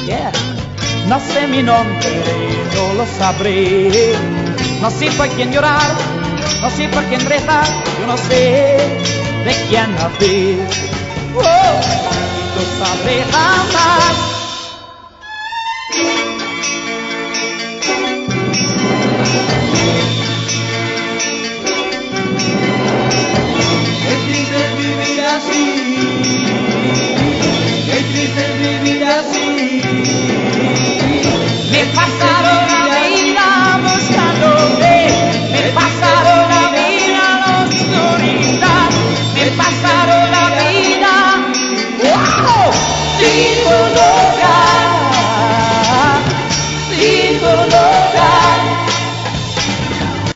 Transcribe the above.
Yeah. No sé mi nombre, no lo sabré. No sé por quién llorar, no sé por quién rezar. Yo no sé de quién nací. Oh, no sabré jamás.